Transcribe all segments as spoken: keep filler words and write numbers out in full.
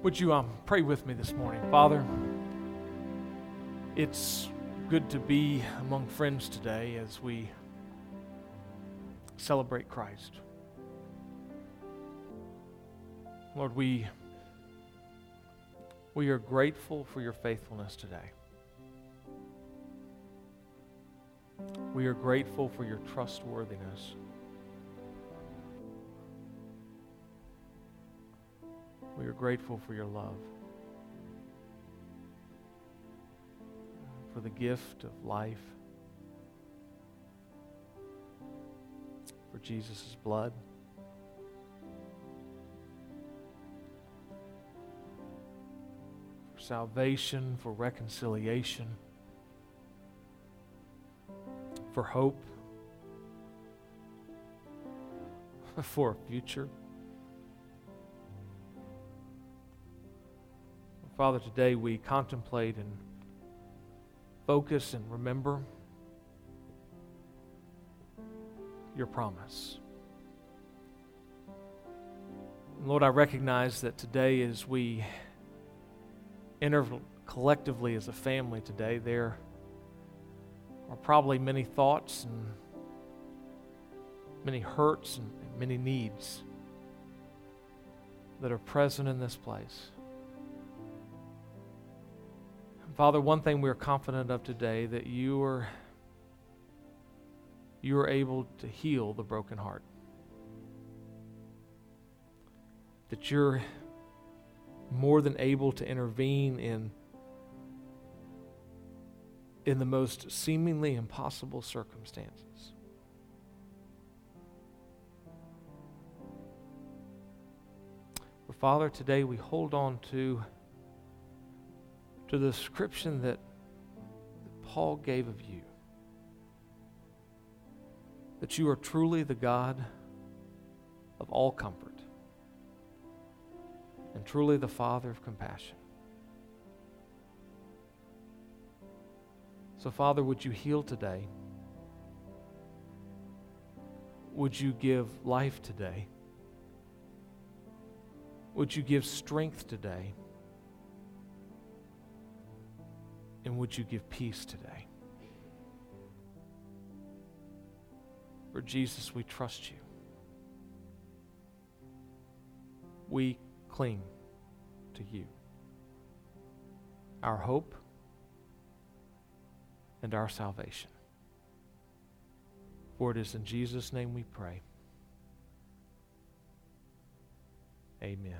Would you um, pray with me this morning? Father, it's good to be among friends today as we celebrate Christ. Lord, we, we are grateful for your faithfulness today. We are grateful for your trustworthiness. We are grateful for your love, for the gift of life, for Jesus' blood, for salvation, for reconciliation, for hope, for a future. Father, today we contemplate and focus and remember your promise. And Lord, I recognize that today as we enter collectively as a family today, there are probably many thoughts and many hurts and many needs that are present in this place. Father, one thing we are confident of today, that you are, you are able to heal the broken heart. That you're more than able to intervene in, in the most seemingly impossible circumstances. But Father, today we hold on to to the description that, that Paul gave of you. That you are truly the God of all comfort and truly the Father of compassion. So, Father, would you heal today? Would you give life today? Would you give strength today? And would you give peace today? For Jesus, we trust you. We cling to you, our hope and our salvation. For it is in Jesus' name we pray. Amen.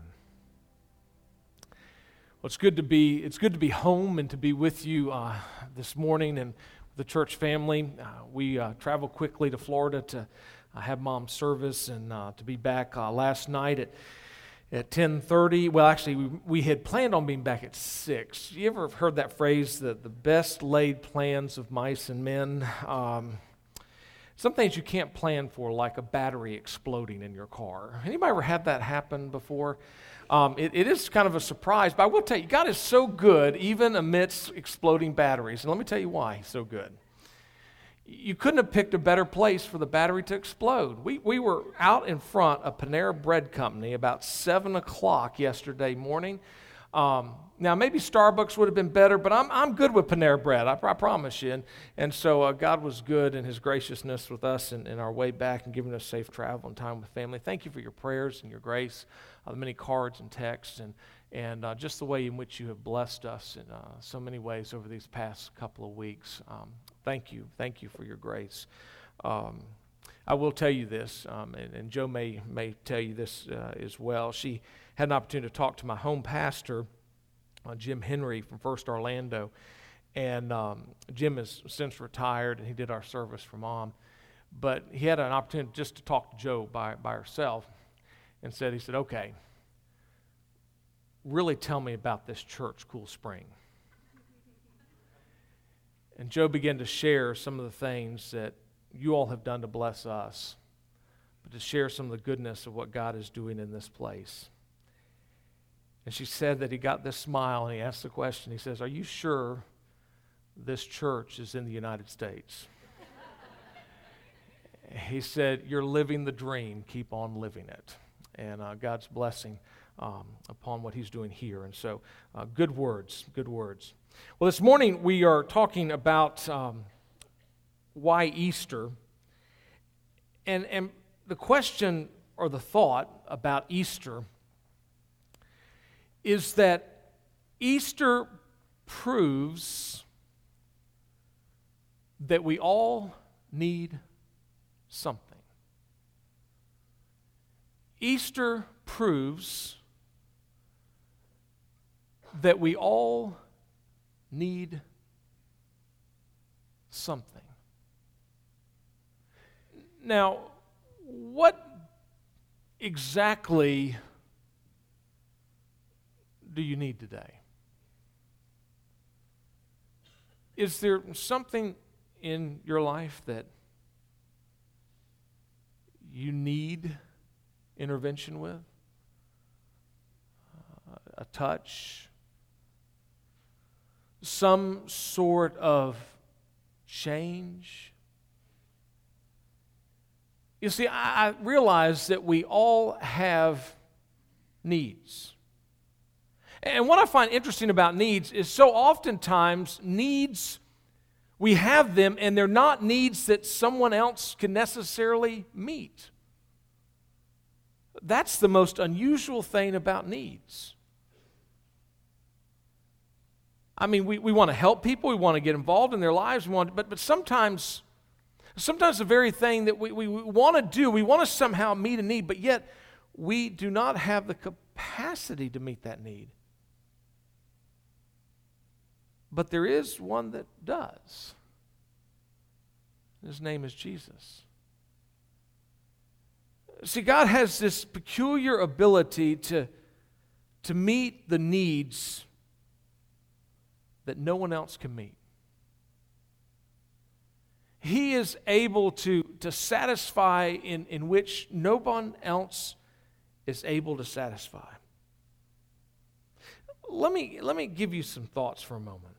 Well, it's good to be it's good to be home and to be with you uh, this morning and the church family. Uh, we uh, traveled quickly to Florida to uh, have Mom's service and uh, to be back uh, last night at at ten thirty. Well, actually, we, we had planned on being back at six. You ever heard that phrase, that the best laid plans of mice and men? Um, some things you can't plan for, like a battery exploding in your car. Anybody ever had that happen before? Um, it, it is kind of a surprise, but I will tell you, God is so good even amidst exploding batteries. And let me tell you why He's so good. You couldn't have picked a better place for the battery to explode. We we were out in front of Panera Bread Company about seven o'clock yesterday morning. Um, now, maybe Starbucks would have been better, but I'm I'm good with Panera Bread, I, I promise you. And, and so uh, God was good in His graciousness with us in, in our way back and giving us safe travel and time with family. Thank you for your prayers and your grace, uh, the many cards and texts, and, and uh, just the way in which you have blessed us in uh, so many ways over these past couple of weeks. Um, thank you. Thank you for your grace. Um, I will tell you this, um, and, and Joe may, may tell you this uh, as well. She had an opportunity to talk to my home pastor, uh, Jim Henry from First Orlando, and um, Jim has since retired, and he did our service for Mom, but he had an opportunity just to talk to Joe by, by herself, and said, he said, okay, really tell me about this church, Cool Spring. And Joe began to share some of the things that you all have done to bless us, but to share some of the goodness of what God is doing in this place. And she said that he got this smile, and he asked the question, he says, are you sure this church is in the United States? He said, you're living the dream, keep on living it. And uh, God's blessing um, upon what he's doing here. And so, uh, good words, good words. Well, this morning we are talking about um, why Easter. And, and the question or the thought about Easter is that Easter proves that we all need something. Easter proves that we all need something. Now, what exactly do you need today? Is there something in your life that you need intervention with? Uh, a touch? Some sort of change? You see, I, I realize that we all have needs. And what I find interesting about needs is so oftentimes needs, we have them and they're not needs that someone else can necessarily meet. That's the most unusual thing about needs. I mean, we, we want to help people, we want to get involved in their lives, we want, but, but sometimes, sometimes the very thing that we, we, we want to do, we want to somehow meet a need, but yet we do not have the capacity to meet that need. But there is one that does. His name is Jesus. See, God has this peculiar ability to, to meet the needs that no one else can meet. He is able to, to satisfy in, in which no one else is able to satisfy. Let me, let me give you some thoughts for a moment.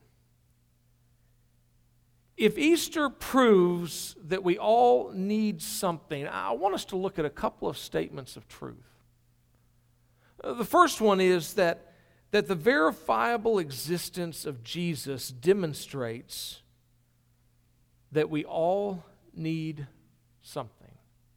If Easter proves that we all need something, I want us to look at a couple of statements of truth. The first one is that, that the verifiable existence of Jesus demonstrates that we all need something.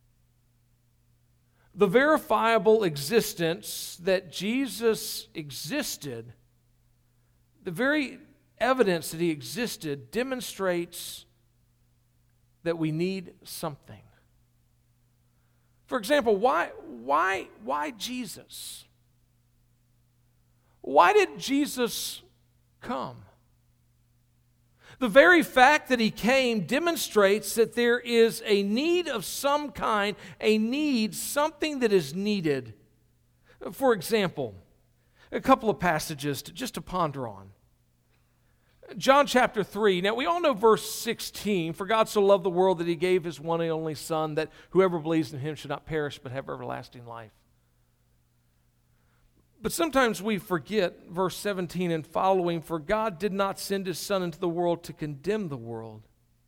The verifiable existence that Jesus existed, the very evidence that he existed, demonstrates that we need something. For example, why, why, why Jesus? Why did Jesus come? The very fact that he came demonstrates that there is a need of some kind, a need, something that is needed. For example, a couple of passages to, just to ponder on. John chapter three. Now we all know verse sixteen. For God so loved the world that he gave his one and only Son, that whoever believes in him should not perish but have everlasting life. But sometimes we forget verse seventeen and following. For God did not send his Son into the world to condemn the world,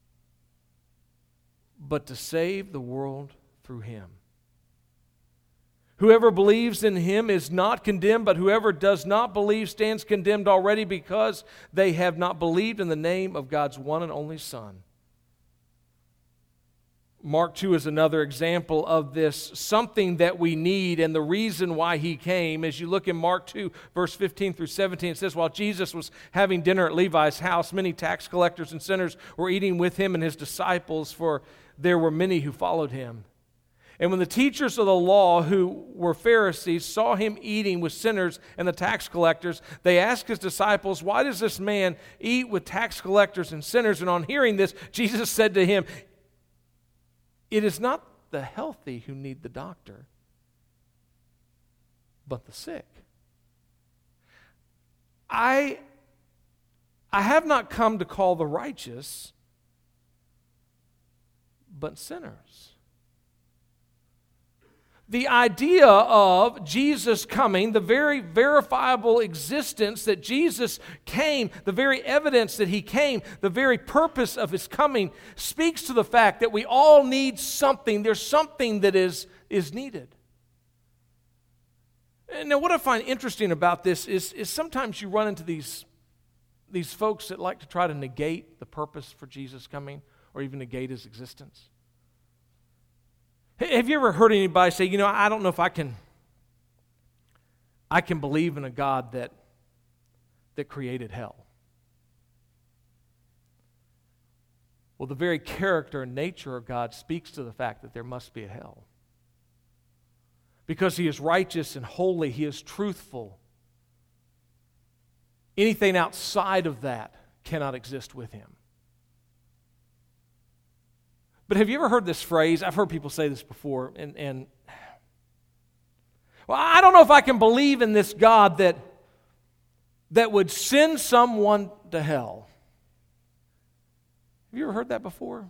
but to save the world through him. Whoever believes in him is not condemned, but whoever does not believe stands condemned already, because they have not believed in the name of God's one and only Son. Mark two is another example of this, something that we need and the reason why he came. As you look in Mark two, verse fifteen through seventeen, it says, while Jesus was having dinner at Levi's house, many tax collectors and sinners were eating with him and his disciples, for there were many who followed him. And when the teachers of the law, who were Pharisees, saw him eating with sinners and the tax collectors, they asked his disciples, why does this man eat with tax collectors and sinners? And on hearing this, Jesus said to him, it is not the healthy who need the doctor, but the sick. I, I have not come to call the righteous, but sinners. The idea of Jesus coming, the very verifiable existence that Jesus came, the very evidence that he came, the very purpose of his coming, speaks to the fact that we all need something. There's something that is, is needed. Now, what I find interesting about this is, is sometimes you run into these, these folks that like to try to negate the purpose for Jesus coming or even negate his existence. Have you ever heard anybody say, you know, I don't know if I can, I can believe in a God that, that created hell? Well, the very character and nature of God speaks to the fact that there must be a hell. Because he is righteous and holy, he is truthful. Anything outside of that cannot exist with him. But have you ever heard this phrase? I've heard people say this before, and, and well, I don't know if I can believe in this God that, that would send someone to hell. Have you ever heard that before?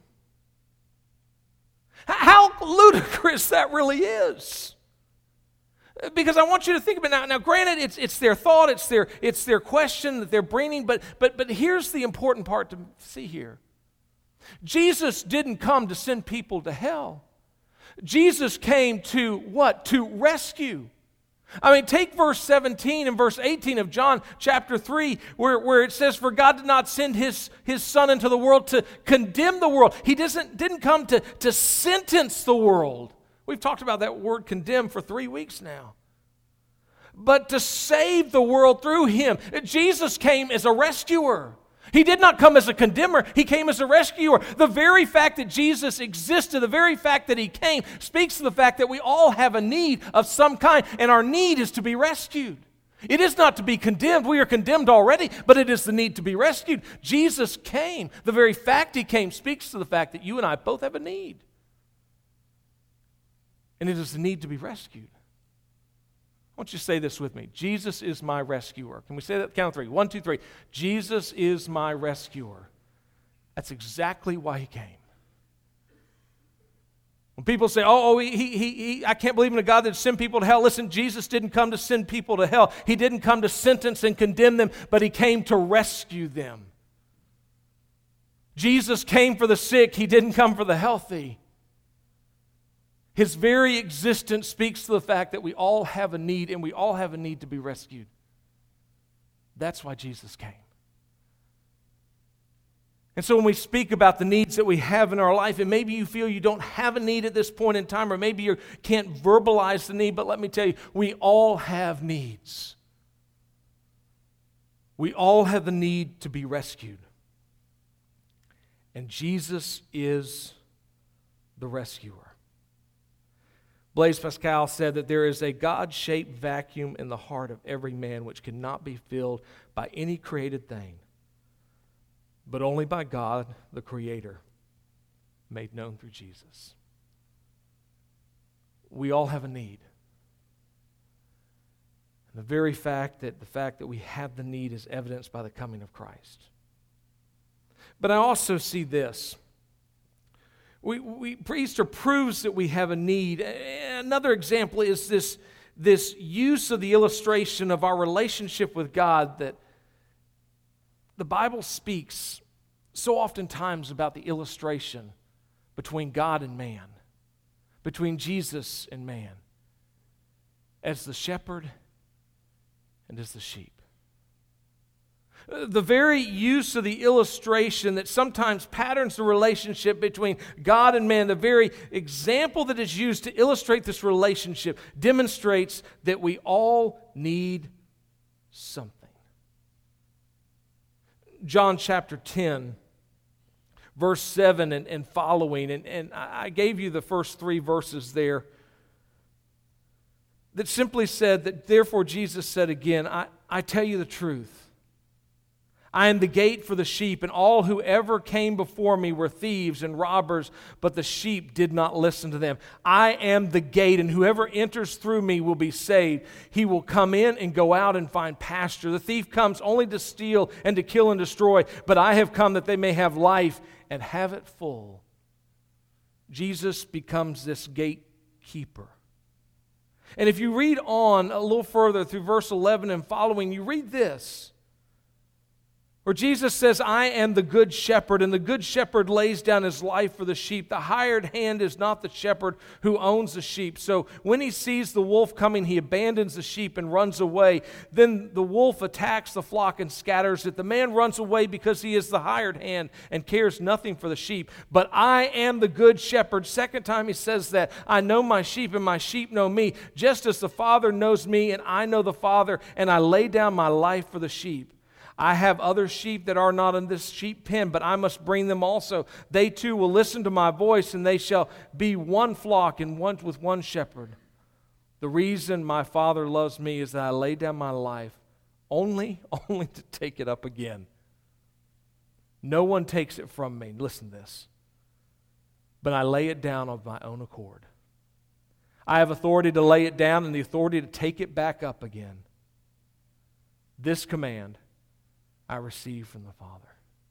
How ludicrous that really is. Because I want you to think about it now. Now, granted, it's it's their thought, it's their it's their question that they're bringing, but but but here's the important part to see here. Jesus didn't come to send people to hell. Jesus came to what? To rescue. I mean, take verse seventeen and verse eighteen of John chapter three, where, where it says, for God did not send his, his Son into the world to condemn the world. He doesn't, didn't come to, to sentence the world. We've talked about that word condemn for three weeks now. But to save the world through him. Jesus came as a rescuer. He did not come as a condemner. He came as a rescuer. The very fact that Jesus existed, the very fact that he came, speaks to the fact that we all have a need of some kind, and our need is to be rescued. It is not to be condemned. We are condemned already, but it is the need to be rescued. Jesus came. The very fact he came speaks to the fact that you and I both have a need. And it is the need to be rescued. I want you to say this with me. Jesus is my rescuer. Can we say that? Count of three. One, two, three. Jesus is my rescuer. That's exactly why he came. When people say, oh, oh he, he, he, I can't believe in a God that sent people to hell. Listen, Jesus didn't come to send people to hell. He didn't come to sentence and condemn them, but he came to rescue them. Jesus came for the sick. He didn't come for the healthy. His very existence speaks to the fact that we all have a need, and we all have a need to be rescued. That's why Jesus came. And so when we speak about the needs that we have in our life, and maybe you feel you don't have a need at this point in time, or maybe you can't verbalize the need, but let me tell you, we all have needs. We all have the need to be rescued. And Jesus is the rescuer. Blaise Pascal said that there is a God-shaped vacuum in the heart of every man which cannot be filled by any created thing, but only by God, the Creator, made known through Jesus. We all have a need. And the very fact that the fact that we have the need is evidenced by the coming of Christ. But I also see this. We, we, Easter proves that we have a need. Another example is this, this use of the illustration of our relationship with God, that the Bible speaks so oftentimes about the illustration between God and man, between Jesus and man, as the shepherd and as the sheep. The very use of the illustration that sometimes patterns the relationship between God and man, the very example that is used to illustrate this relationship demonstrates that we all need something. John chapter ten, verse seven and, and following, and, and I gave you the first three verses there that simply said that, therefore Jesus said again, I, I tell you the truth. I am the gate for the sheep, and all who ever came before me were thieves and robbers, but the sheep did not listen to them. I am the gate, and whoever enters through me will be saved. He will come in and go out and find pasture. The thief comes only to steal and to kill and destroy, but I have come that they may have life and have it full. Jesus becomes this gatekeeper. And if you read on a little further through verse eleven and following, you read this. Where Jesus says, I am the good shepherd, and the good shepherd lays down his life for the sheep. The hired hand is not the shepherd who owns the sheep. So when he sees the wolf coming, he abandons the sheep and runs away. Then the wolf attacks the flock and scatters it. The man runs away because he is the hired hand and cares nothing for the sheep. But I am the good shepherd. Second time he says that. I know my sheep, and my sheep know me, just as the Father knows me, and I know the Father, and I lay down my life for the sheep. I have other sheep that are not in this sheep pen, but I must bring them also. They too will listen to my voice, and they shall be one flock and one with one shepherd. The reason my Father loves me is that I lay down my life only, only to take it up again. No one takes it from me. Listen to this. But I lay it down of my own accord. I have authority to lay it down and the authority to take it back up again. This command I received from the Father.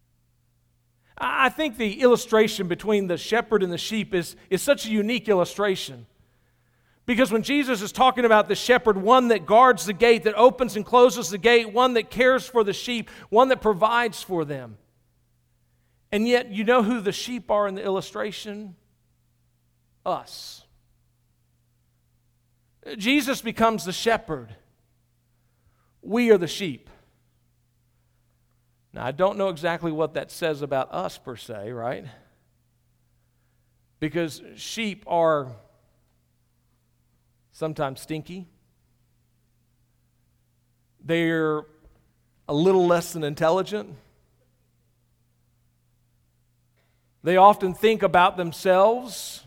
I think the illustration between the shepherd and the sheep is, is such a unique illustration. Because when Jesus is talking about the shepherd, one that guards the gate, that opens and closes the gate, one that cares for the sheep, one that provides for them. And yet, you know who the sheep are in the illustration? Us. Jesus becomes the shepherd. We are the sheep. Now, I don't know exactly what that says about us per se, right? Because sheep are sometimes stinky. They're a little less than intelligent. They often think about themselves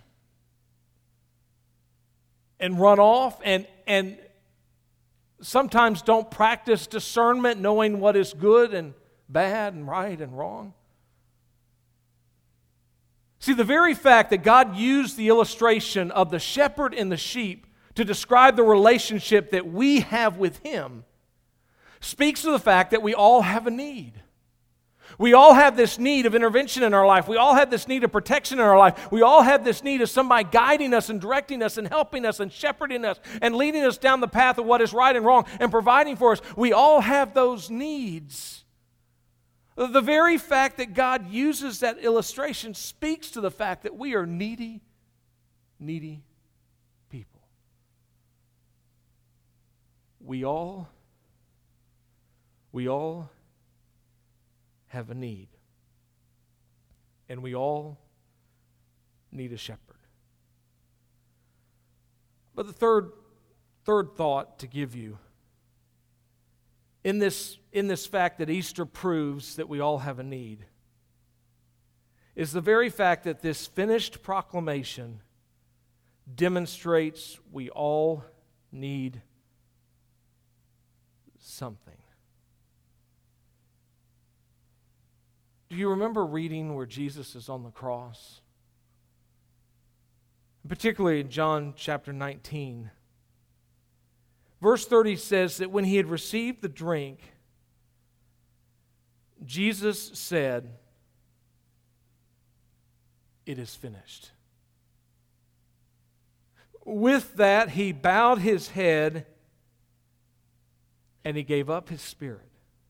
and run off, and, and sometimes don't practice discernment, knowing what is good and bad and right and wrong. See, the very fact that God used the illustration of the shepherd and the sheep to describe the relationship that we have with Him speaks to the fact that we all have a need. We all have this need of intervention in our life. We all have this need of protection in our life. We all have this need of somebody guiding us and directing us and helping us and shepherding us and leading us down the path of what is right and wrong and providing for us. We all have those needs. The very fact that God uses that illustration speaks to the fact that we are needy, needy people. We all, we all have a need. And we all need a shepherd. But the third, third thought to give you in this, in this fact that Easter proves that we all have a need is the very fact that this finished proclamation demonstrates we all need something. Do you remember reading where Jesus is on the cross? Particularly in John chapter nineteen. Verse thirty says that when he had received the drink, Jesus said, "It is finished." With that, he bowed his head and he gave up his spirit.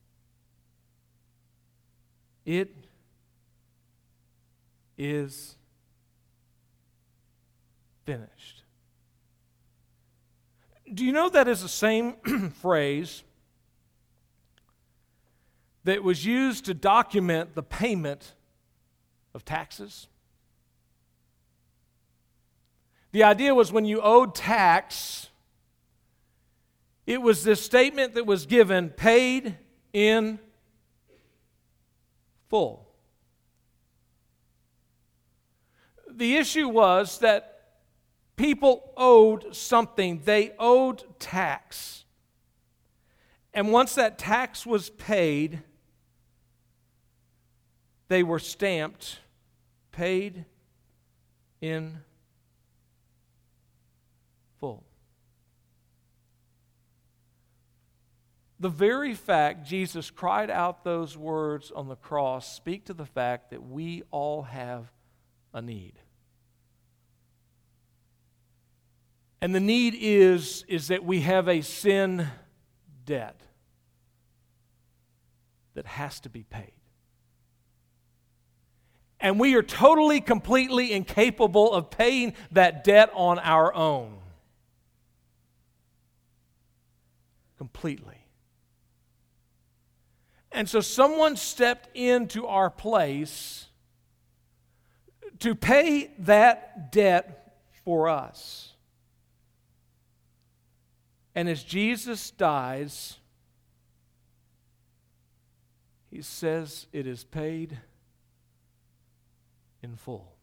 It is finished. Do you know that is the same phrase that was used to document the payment of taxes? The idea was when you owed tax, it was this statement that was given, paid in full. The issue was that people owed something. They owed tax. And once that tax was paid, they were stamped, paid in full. The very fact Jesus cried out those words on the cross speak to the fact that we all have a need. And the need is, is that we have a sin debt. that has to be paid. And we are totally, completely incapable of paying that debt on our own. Completely. And so someone stepped into our place to pay that debt for us. And as Jesus dies, he says it is paid in full.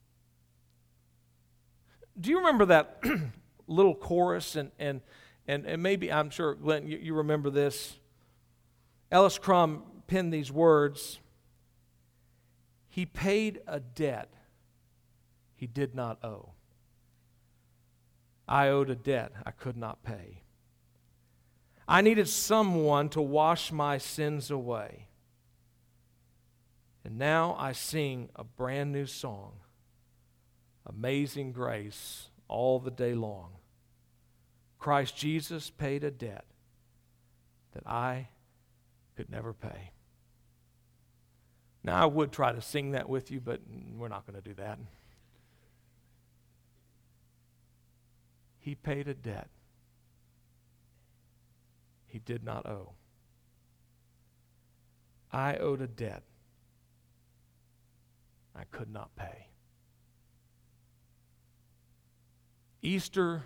Do you remember that little chorus? And, and, and, and maybe, I'm sure, Glenn, you, you remember this. Ellis Crum penned these words. He paid a debt he did not owe. I owed a debt I could not pay. I needed someone to wash my sins away. And now I sing a brand new song, Amazing Grace, all the day long. Christ Jesus paid a debt that I could never pay. Now, I would try to sing that with you, but we're not going to do that. He paid a debt he did not owe. I owed a debt I could not pay. Easter,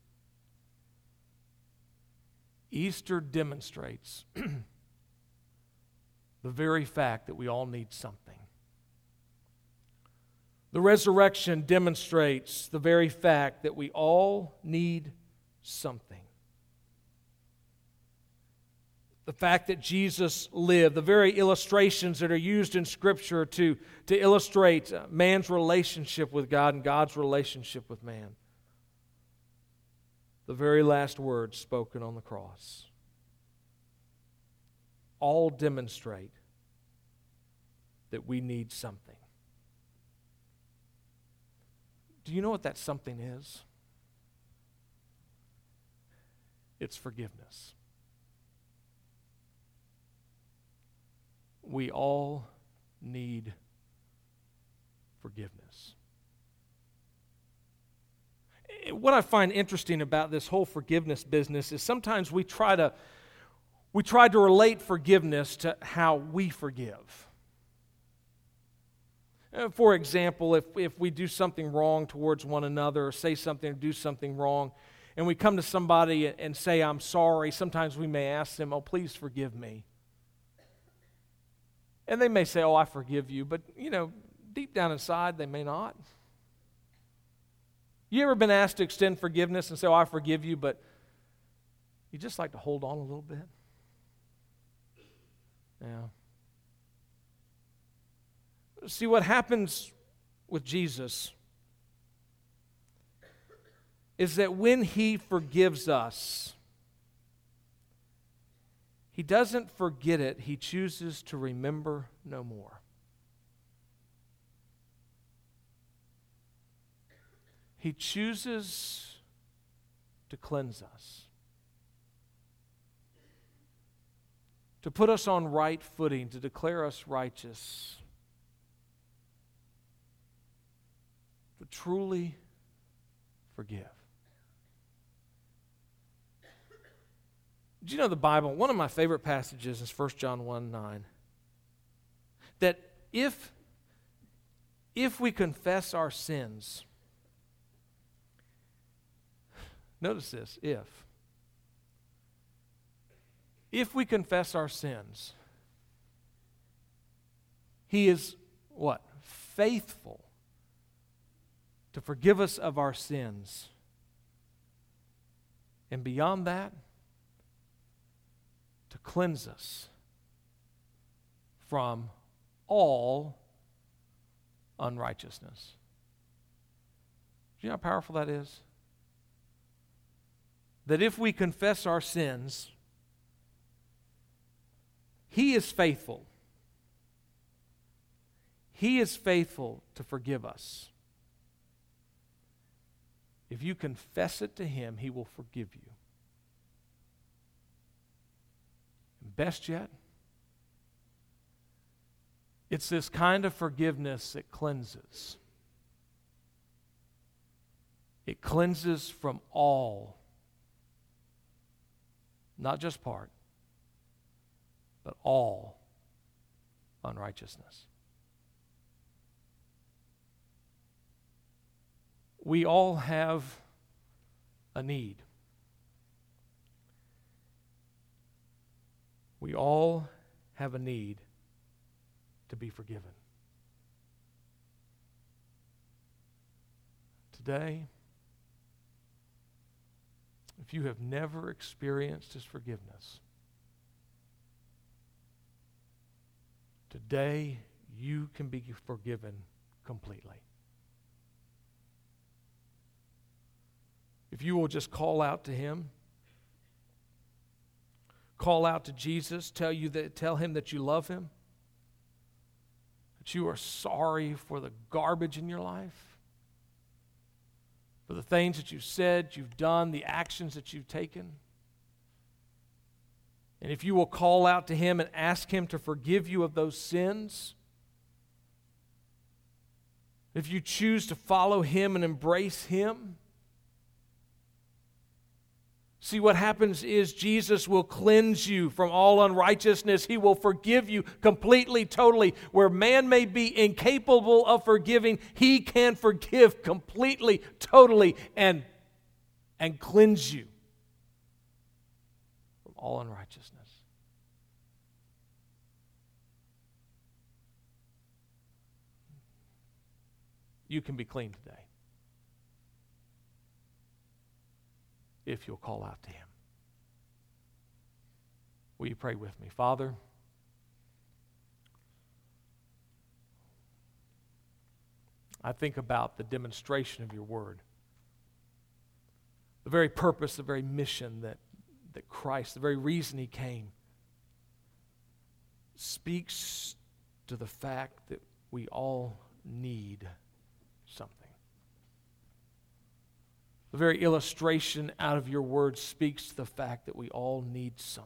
Easter demonstrates the very fact that we all need something. The resurrection demonstrates the very fact that we all need something. The fact that Jesus lived, the very illustrations that are used in Scripture to, to illustrate man's relationship with God and God's relationship with man. The very last words spoken on the cross. All demonstrate that we need something. Do you know what that something is? It's forgiveness. We all need forgiveness. What I find interesting about this whole forgiveness business is sometimes we try to we try to relate forgiveness to how we forgive. For example, if, if we do something wrong towards one another or say something or do something wrong, and we come to somebody and say, I'm sorry, sometimes we may ask them, oh, please forgive me. And they may say, oh, I forgive you, but, you know, deep down inside, they may not. You ever been asked to extend forgiveness and say, oh, I forgive you, but you just like to hold on a little bit? Yeah. See, what happens with Jesus is that when He forgives us, He doesn't forget it. He chooses to remember no more. He chooses to cleanse us, to put us on right footing, to declare us righteous, to truly forgive. Do you know the Bible? One of my favorite passages is First John one nine. That if, if we confess our sins, notice this, if. If we confess our sins, He is what? Faithful to forgive us of our sins. And beyond that, to cleanse us from all unrighteousness. Do you know how powerful that is? That if we confess our sins, He is faithful. He is faithful to forgive us. If you confess it to Him, He will forgive you. And best yet, It's this kind of forgiveness that cleanses. It cleanses from all, not just part, but all unrighteousness. We all have a need. We all have a need to be forgiven. Today, if you have never experienced His forgiveness, today you can be forgiven completely. If you will just call out to Him, call out to Jesus, tell you that tell Him that you love Him, that you are sorry for the garbage in your life, for the things that you've said, you've done, the actions that you've taken. And if you will call out to Him and ask Him to forgive you of those sins, if you choose to follow Him and embrace Him, see, what happens is Jesus will cleanse you from all unrighteousness. He will forgive you completely, totally. Where man may be incapable of forgiving, He can forgive completely, totally, and, and cleanse you from all unrighteousness. You can be clean today if you'll call out to Him. Will you pray with me? Father, I think about the demonstration of your word, the very purpose, the very mission that, that Christ, the very reason He came, speaks to the fact that we all need something. The very illustration out of your word speaks to the fact that we all need something.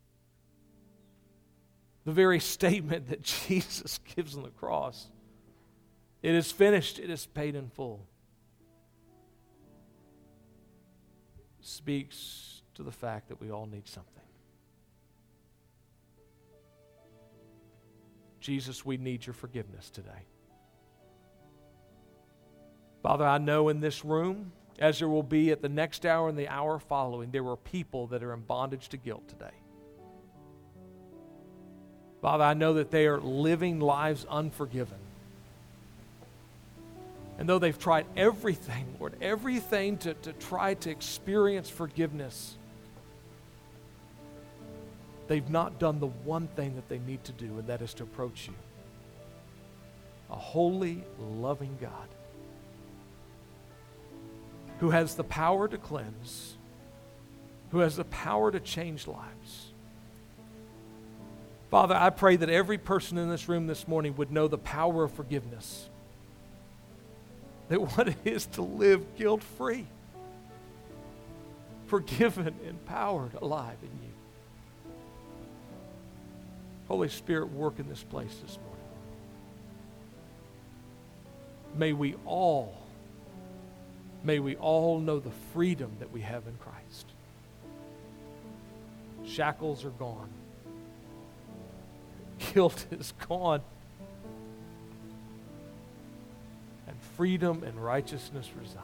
The very statement that Jesus gives on the cross, it is finished, it is paid in full, speaks to the fact that we all need something. Jesus, we need your forgiveness today. Father, I know in this room, as there will be at the next hour and the hour following, there were people that are in bondage to guilt today. Father, I know that they are living lives unforgiven. And though they've tried everything, Lord, everything to, to try to experience forgiveness, they've not done the one thing that they need to do, and that is to approach you. A holy, loving God who has the power to cleanse, who has the power to change lives. Father, I pray that every person in this room this morning would know the power of forgiveness, that what it is to live guilt-free, forgiven, empowered, alive in you. Holy Spirit, work in this place this morning. May we all May we all know the freedom that we have in Christ. Shackles are gone. Guilt is gone. And freedom and righteousness reside.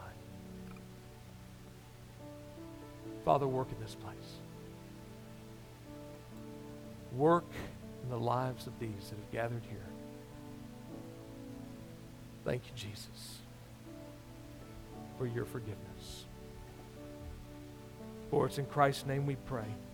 Father, work in this place. Work in the lives of these that have gathered here. Thank you, Jesus, for your forgiveness. For it's in Christ's name we pray.